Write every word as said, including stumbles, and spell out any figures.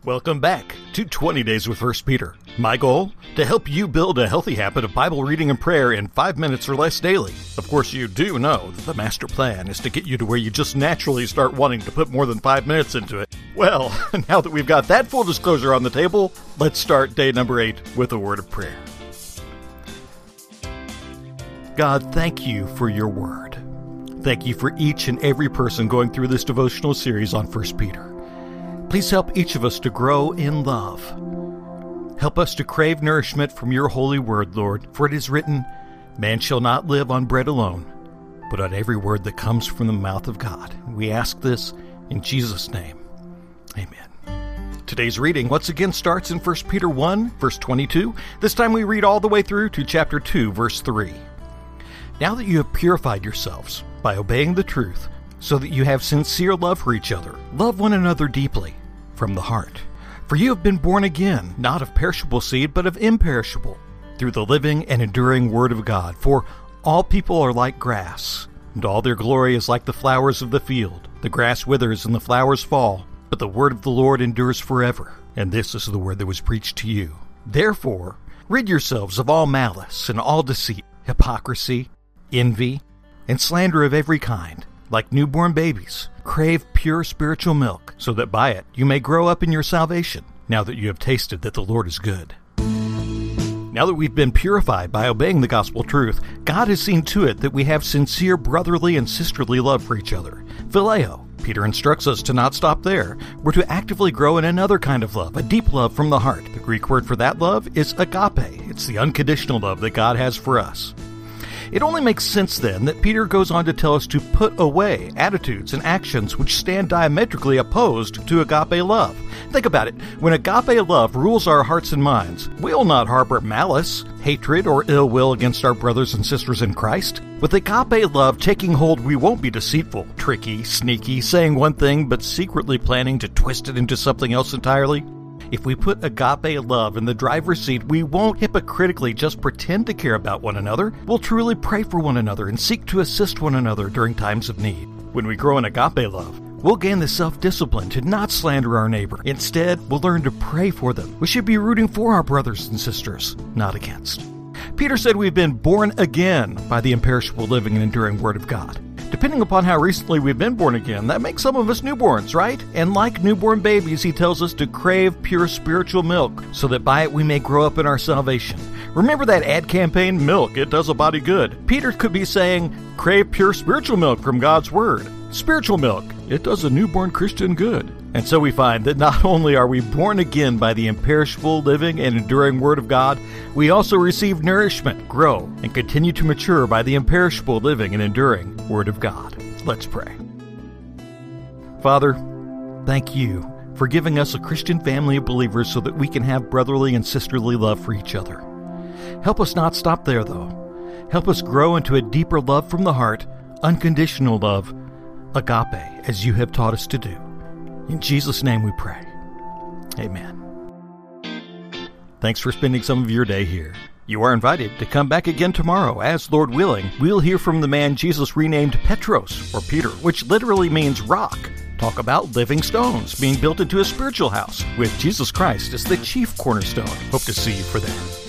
Welcome back to twenty days with First Peter. My goal? To help you build a healthy habit of Bible reading and prayer in five minutes or less daily. Of course, you do know that the master plan is to get you to where you just naturally start wanting to put more than five minutes into it. Well, now that we've got that full disclosure on the table, let's start day number eight with a word of prayer. God, thank you for your word. Thank you for each and every person going through this devotional series on First Peter. Please help each of us to grow in love. Help us to crave nourishment from your holy word, Lord, for it is written, "Man shall not live on bread alone, but on every word that comes from the mouth of God." We ask this in Jesus' name. Amen. Today's reading once again starts in First Peter one, verse twenty-two. This time we read all the way through to chapter two, verse three. Now that you have purified yourselves by obeying the truth, so that you have sincere love for each other, love one another deeply from the heart. For you have been born again, not of perishable seed, but of imperishable, through the living and enduring word of God. For all people are like grass, and all their glory is like the flowers of the field. The grass withers and the flowers fall, but the word of the Lord endures forever. And this is the word that was preached to you. Therefore, rid yourselves of all malice and all deceit, hypocrisy, envy, and slander of every kind. Like newborn babies, crave pure spiritual milk, so that by it you may grow up in your salvation, now that you have tasted that the Lord is good. Now that we've been purified by obeying the gospel truth, God has seen to it that we have sincere brotherly and sisterly love for each other. Phileo. Peter instructs us to not stop there. We're to actively grow in another kind of love, a deep love from the heart. The Greek word for that love is agape. It's the unconditional love that God has for us. It only makes sense then that Peter goes on to tell us to put away attitudes and actions which stand diametrically opposed to agape love. Think about it. When agape love rules our hearts and minds, we'll not harbor malice, hatred, or ill will against our brothers and sisters in Christ. With agape love taking hold, we won't be deceitful, tricky, sneaky, saying one thing but secretly planning to twist it into something else entirely. If we put agape love in the driver's seat, we won't hypocritically just pretend to care about one another. We'll truly pray for one another and seek to assist one another during times of need. When we grow in agape love, we'll gain the self-discipline to not slander our neighbor. Instead, we'll learn to pray for them. We should be rooting for our brothers and sisters, not against. Peter said we've been born again by the imperishable, living, and enduring Word of God. Depending upon how recently we've been born again, that makes some of us newborns, right? And like newborn babies, he tells us to crave pure spiritual milk, so that by it we may grow up in our salvation. Remember that ad campaign, Milk, It Does a Body Good? Peter could be saying, crave pure spiritual milk from God's Word. Spiritual milk, it does a newborn Christian good. And so we find that not only are we born again by the imperishable, living, and enduring Word of God, we also receive nourishment, grow, and continue to mature by the imperishable, living, and enduring Word of God. Let's pray. Father, thank you for giving us a Christian family of believers so that we can have brotherly and sisterly love for each other. Help us not stop there, though. Help us grow into a deeper love from the heart, unconditional love, agape, as you have taught us to do. In Jesus' name we pray. Amen. Thanks for spending some of your day here. You are invited to come back again tomorrow, as Lord willing, we'll hear from the man Jesus renamed Petros, or Peter, which literally means rock. Talk about living stones being built into a spiritual house, with Jesus Christ as the chief cornerstone. Hope to see you for that.